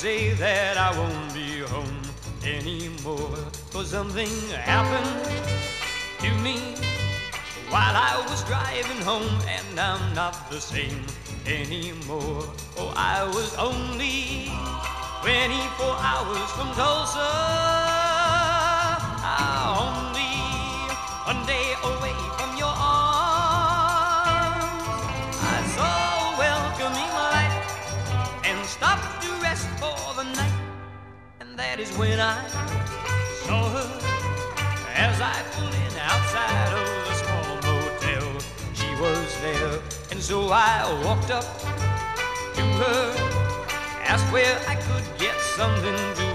say that I won't be home anymore. 'Cause something happened to me while I was driving home, and I'm not the same anymore. Oh, I was only 24 hours from Tulsa, only one day away from your arms. I saw a welcoming light and stopped to rest for the night, and that is when I saw her as I pulled in outside of the small motel. She was there, and so I walked up to her, asked where I could get something to